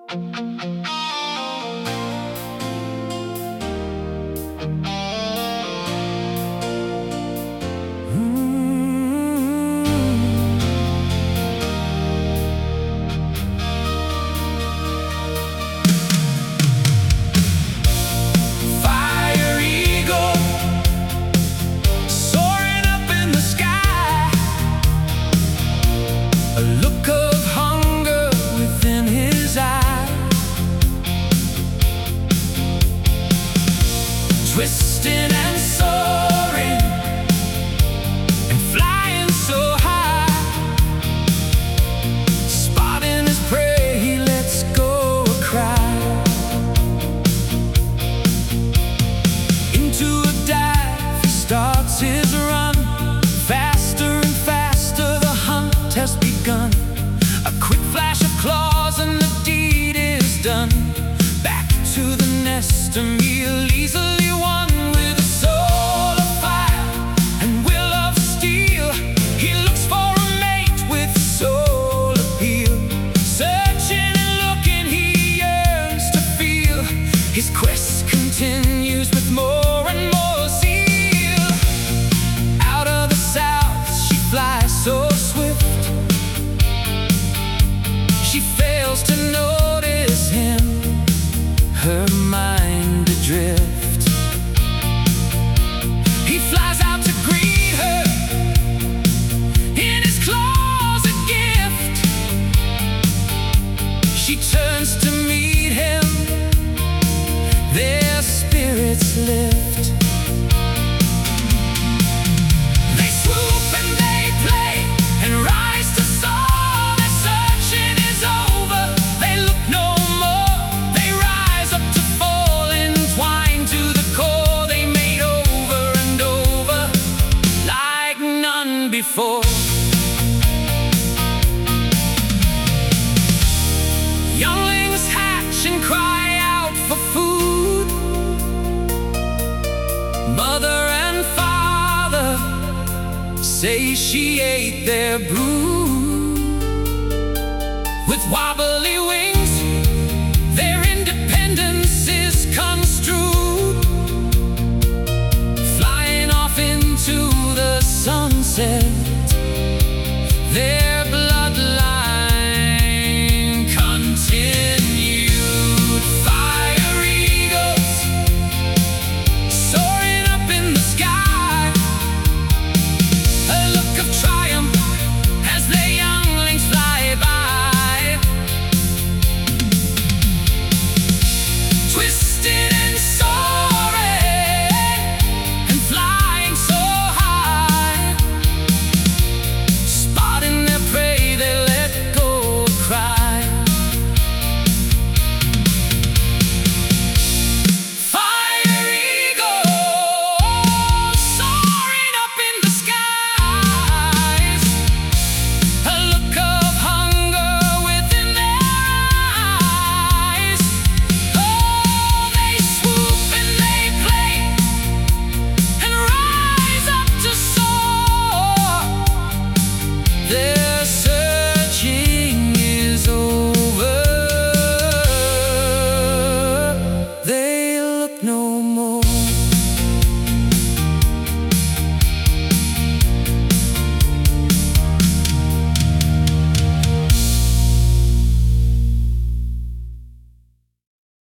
A look of hunger within his eyes, twisting and soaring and flying so high. Spotting his prey, he lets go a cry. Into a dive, he starts his run. Faster and faster, the hunt has begun. A quick flash of claws and the deed is done. Back to the nest, a meal easily won. With a soul of fire and will of steel, he looks for a mate with soul appeal. Searching and looking, he yearns to feel. His quest continues with more and more zeal. Out of the south she flies so swift, she fails to notice him, her mind adrift. He flies out to greet her, in his claws a gift. She turns to meet him, their spirits lift. They swoop and they play and rise to soar. Their searching is over, they look no more. They rise up to fall, entwined to the core. They mate over and over like none before. Younglings hatch and cry out for food. Mother and father say she ate their brood. With wobbly wings, their independence is construed. Flying off into the sunset,